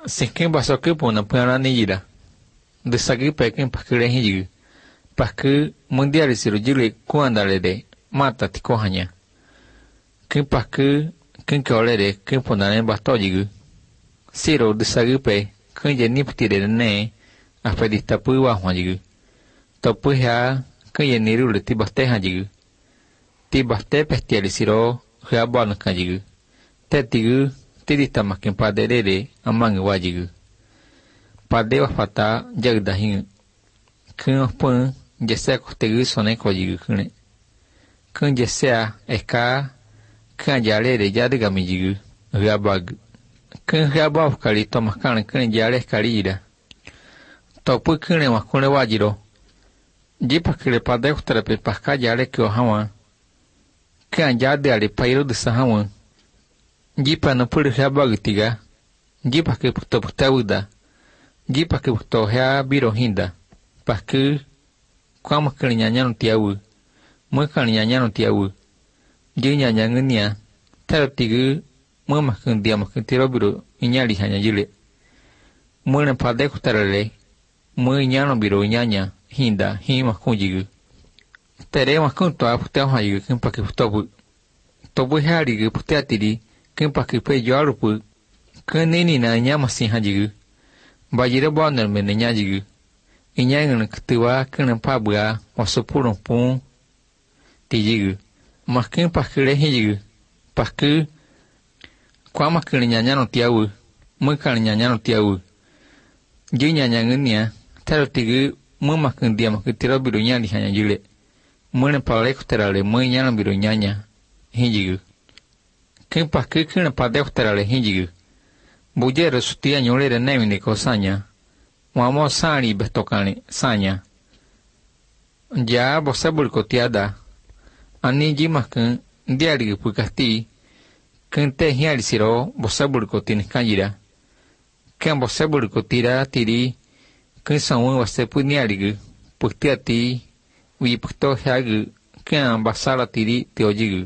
se quem passou que pô na pena nira de sagi pe quem pa kire hinji porque mundial cirurgia quando ale mata ti kohanya quem pa que quem que olhe quem pô na basto jigu siro de sagi pe quem je ni ptire ne a pedista pu wa hwanjigu to pu ha quem je ni ru ti baste hajigu ti baste pestiali siro ha bon kajigu te tigu tidita makin padere amang wajigu pade wa fata jagdahin kun pun jese ko tegu sone ko jigu kune kun jese eka kun jale de jadiga mi jigu rabag kun rabab kali to makan kun jale kali ida to pu kune wa kune wajiro jipa kile pade ko trepe paska jale ko hawa kun jade ali pairo de sahawa jipa no pur rabag tiga jipa ke puto putauda jipa ke puto ha biro hinda porque como que nyanya no tiawu mo kan nyanya no tiawu je nyanya ngenia tar tigu mo makan dia makan tiro biro inyali hanya jile mo na pade kutarale mo nyano biro nyanya hinda hima kunjigu tere makun to aputa hayu kan pake puto to bu hari ge putatiri kan pake pe jarupu kan nini na nyama sin hajigu bajira boner men nyajigu inyang ketua kena pabua wasupurung pun tijigu makin pakile hijigu paku kwa makin nyanya no tiawu makan nyanya no tiawu je nyanya ngenia taro tigu mu makin dia makin tiro biru nyali hanya jule mun pale kuterale mu nyana biru nyanya hijigu ken paku kena pade kuterale hijigu bujero sutia nyole nemi ko sanya Wamo sani bestokani sanya. Ja bosabul kotiada. Ani jimakan diari pukasti. Kente hiali siro bosabul kotin kanjira. Ken bosabul kotira tiri. Ken samu wasepu niarigu. Puktiati. Wi pukto hagu. Ken basala tiri teojigu.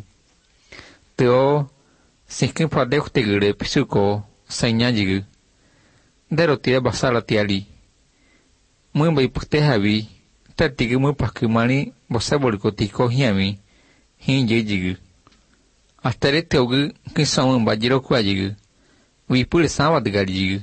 Teo. Sinkin padek tegure pisuko. Sanyajigu. Dero tira basala tiali. Mui bai pukte hawi, tatiga mui pakimani bosabol ko tiko hiami, hinje jigu. Astare teogu kin samun bajiro kwa jigu, wipule sawa degari jigu.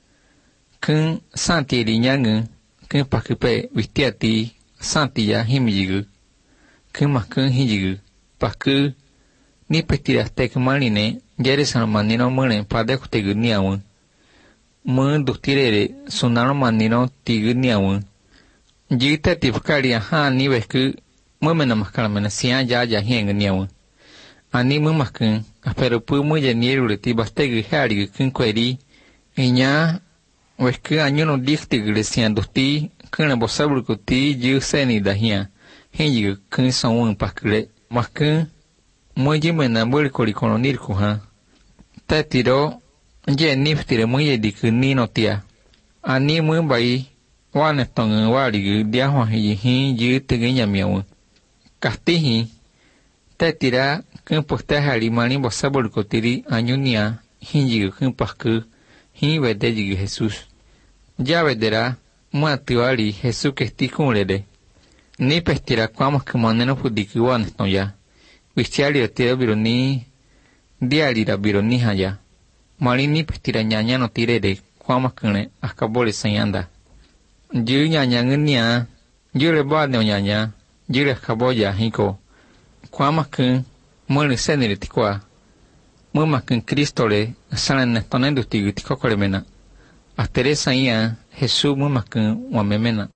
Kin santi linyangu, kin pakipe witiati santi ya himi jigu. Kin makun hijigu, paku ni petira tekmani ne, jere sanamanino mune padek tegu niamun. Mun duktirere sunano manino tigu niamun. Jita tipkaria ha ni vesku mumena maskalamena sian jaja hieng niamun. Ani mumakun apero pu muja niru ti bastegu harigu kunkweri inya vesku anyuno diktigu sian dukti kuna bosabulku ti ju seni dahia hinjigu kun sonun pakule makun mujimena bulkori kolonirku ha. Tatiro je niftire muye diku nino tia. Ani mu bai wane tongu warigu diahwa hi ju tegenya miawu. Kastihi tatira kun pukta hari mani bosabul kotiri anyunia hinjigu kun pasku hi vedejigu Jesus. Ya vedera mu atuari Jesus kesti kunrede. Ni pestira kwamos kumaneno pudiku wane tonja. Vistiali tira bironi dialira bironi haya. Malini pestira nyanya no tirede kwama kune akabole sayanda. Ju nyanya ngenia, jure bade nyanya, jure kaboja hiko. Kwama kun mole senere tikwa. Muma kun Kristole sanan netonendu tigu tikokole mena. Atere saya Jesu muma kun wamemena.